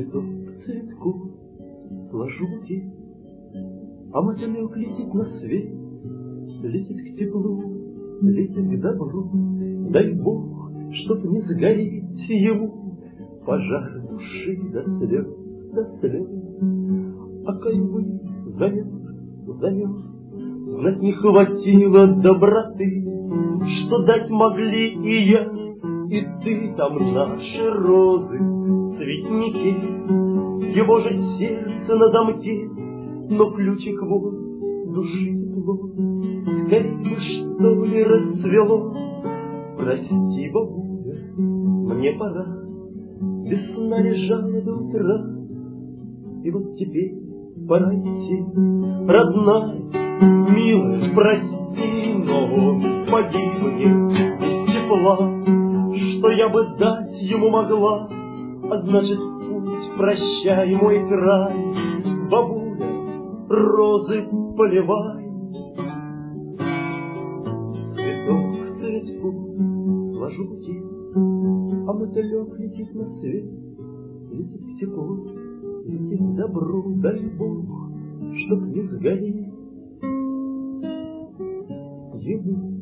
Цветок к цветку сложу букет, а мотылек летит на свет, летит к теплу, летит к добру. Дай Бог, чтоб не сгореть ему пожар души до слез, до слез. А коль бы замерз, знать не хватило доброты, что дать могли и я, и ты. Там наши розы, цветники, его же сердце на замке, но ключик вот души тепло. Скорей бы, что ли, расцвело. Прости, бабуля, мне пора, весна лежала до утра, и вот теперь пора идти. Родная, милая, прости, но погибнет без тепла, что я бы дать ему могла, а значит, в путь прощай мой край. Бабуля, розы поливай, цветок к цветку сложу букет, а мотылек летит на свет, летит в тепло, летит к добру. Дай Бог, чтоб не сгореть ему